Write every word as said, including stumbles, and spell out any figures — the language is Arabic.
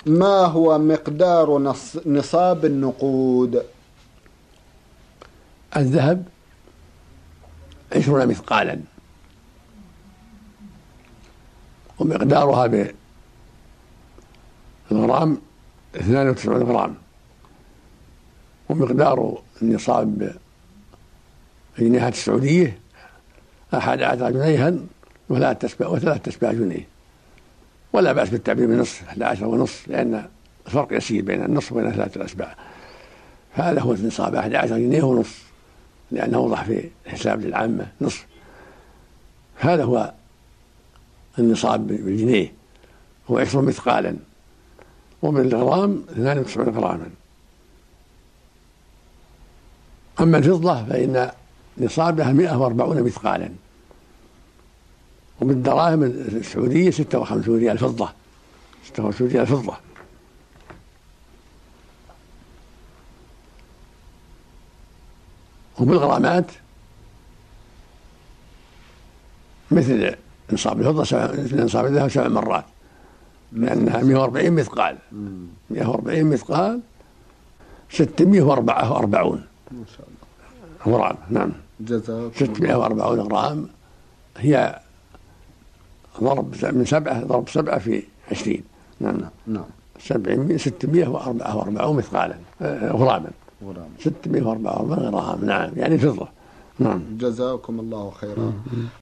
ما هو مقدار نصاب النقود؟ الذهب عشرون مثقالا، ومقدارها بالغرام اثنان وتسعون غرام، ومقدار النصاب بالجنيهات السعودية أحد عشر جنيها ولا تسبع وثلاث تسبع جنيه، ولا بأس بالتعبير بنصف أحد عشر ونصف، لأن الفرق يسير بين النصف وبين ثلاثة الأسباع. هذا هو النصاب أحد عشر جنيه ونصف، لأنه وضح في الحساب للعامة نصف. هذا هو النصاب بالجنيه، هو عشرون مثقالا، وبالغرام اثنان وتسعون غراما. أما الفضة فإن نصابها مئة وأربعون مثقالا، وبالدراهم السعودية ستة وخمسون ريال فضة، ستة وخمسون ريال فضة. وبالغرامات مثل نصاب الفضة مثل نصاب الذهب سبع مرات، لأنها مئة وأربعين مثقال، مئة وأربعين مثقال ستمائة وأربعون ما شاء الله غرام. نعم، ستمائة وأربعون غرام هي ضرب من سبعة ضرب سبعة في عشرين. نعم نعم سبعمائة ستمائة وأربعون مثقالا غراما، ستمائة وأربعون غرام. نعم يعني فضة. نعم جزاكم الله خيرا.